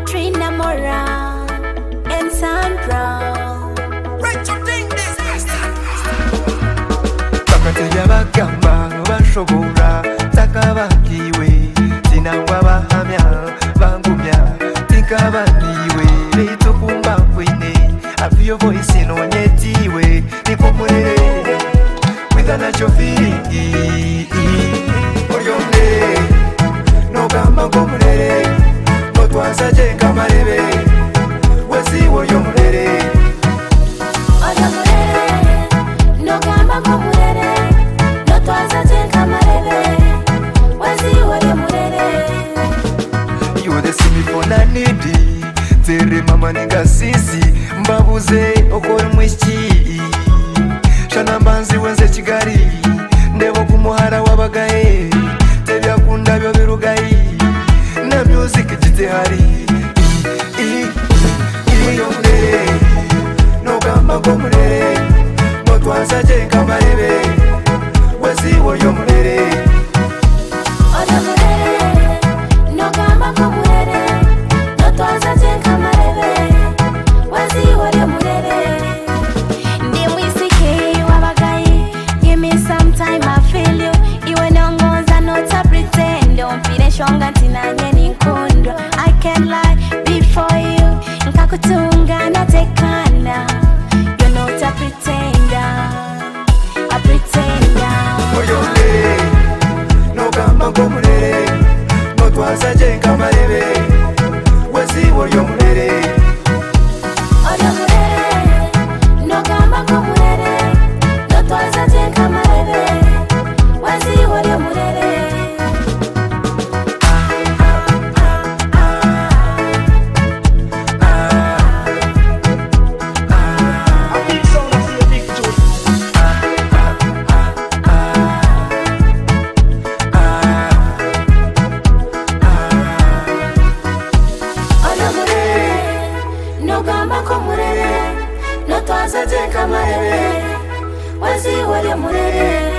Trina Mora and Sandra. Bakatejya bagamba bashobora takabakiwe sinangwa bahamya bangumya tikabakiwe leto kumba kwine I feel your voice in on yetiwe nipo murere with a natural feeling oyonde no gamba komurere no twasaje kamarebe wesi woyo murere No gamba komurere no twasaje kamarebe wesi woyo murere. You the see me for na needy tere mama ninga sisi mbabuze okora mwishi shana mbanzi wenze Kigali ndebo kumuhara wabagaye tebyakunda byo birugayi na music gitehari iyomre no gamba komurere no twasaje kamarebe wesi woyo murere No gamba komurere no twasaje kamarebe wesi woyo murere. Ndi mwisike wabagaye give me some time I feel you iwe nongoza not a pretend mpire shonga tinanye ninkondo I can't lie before you nkakutunga natekana you're not a pretender a pretender. oyonde no gamba komurere no twasaje kamarebe wesi woyo murere No gamba komurere no twasaje kamarebe wesi woyo murere. No gamba komurere no twasaje kamarebe wesi woyo murere.